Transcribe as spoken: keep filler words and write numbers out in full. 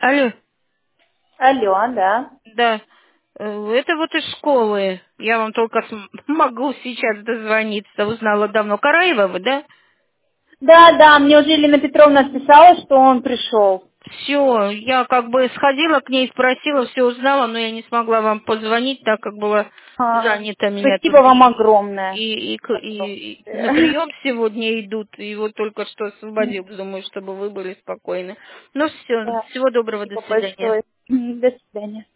Алло, Алло, да. да. Э, Это вот из школы. Я вам только см- могу сейчас дозвониться. Узнала давно. Караева вы, да? Да, да, мне уже Елена Петровна писала, что он пришел. Все, я как бы сходила к ней, спросила, все узнала, но я не смогла вам позвонить, так как была А, занята меня тут. спасибо вам И, огромное. и, и, к- и- и на Пожалуйста. прием сегодня идут, и вот только что освободил, думаю, чтобы вы были спокойны. Ну все, Да, всего доброго, до спасибо свидания. большое. М, До свидания.